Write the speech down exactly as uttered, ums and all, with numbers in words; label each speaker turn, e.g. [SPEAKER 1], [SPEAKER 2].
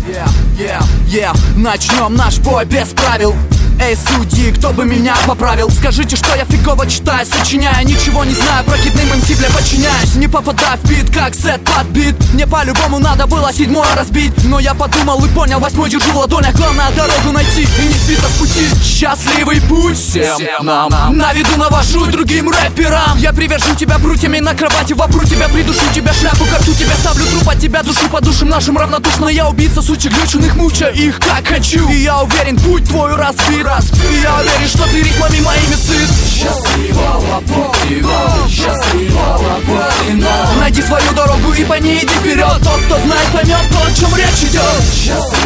[SPEAKER 1] Yeah, yeah, yeah. Начнем наш бой без правил. Эй, судьи, кто бы меня поправил? Скажите, что я фигово читаю, сочиняя. Ничего не знаю, прокидным им типле подчиняюсь. Не попадая в бит, как сет под бит. Мне по-любому надо было седьмое разбить. Но я подумал и понял, восьмой держу в ладонях. Главное дорогу найти и не сбиться с пути. Счастливый путь всем, всем нам. На виду навожу другим рэперам. Я привяжу тебя прутьями на кровати, вопру тебя, придушу тебя, шляпу карту тебя, ставлю труп от тебя, душу по душам нашим равнодушно. Я убийца сучек глюченых, мучаю их как хочу. И я уверен, путь твой разбит. И я уверен, что ты рифмами моими сыт. Счастливого пути, счастливого пути. Найди свою дорогу и по ней иди вперед. Тот, кто знает, поймет то, о чем речь идет.